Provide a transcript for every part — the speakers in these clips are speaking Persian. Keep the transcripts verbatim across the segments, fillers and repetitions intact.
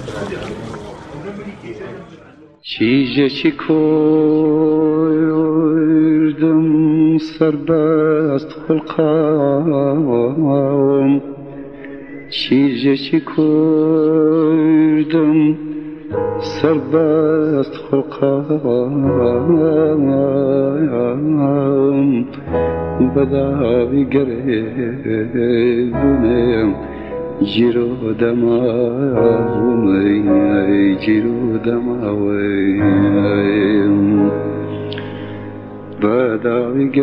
چیجه چی کردم سربست خلقم چیجه چی کردم سربست خلقم بداوی گریدونم جیرو دماوی جیرو دماوی بداوی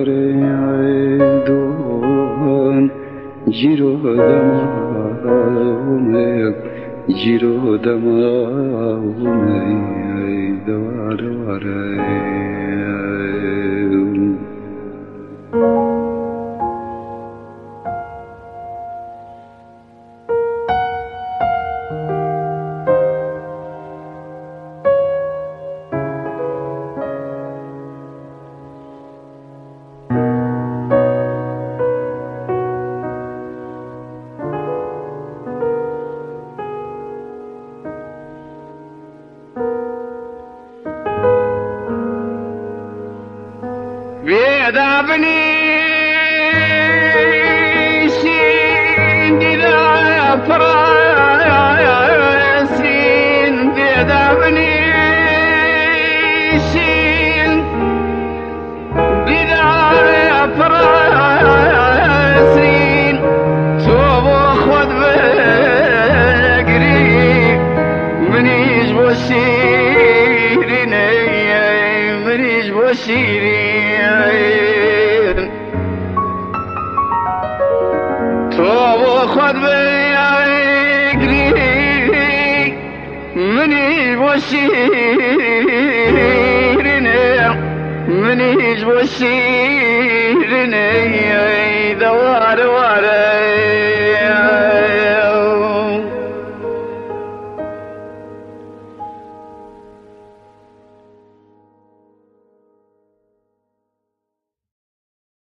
گریدون جیرو دماوی جیرو دماوی دوار دواره بيدابني سين إذا فراسين بيدابني سين إذا فراسين توب خذ بقري منيش بوسيرين منيش بوسيرين توب خذ بقري منيش بوسيرين منيش بوسيرين دوار دوار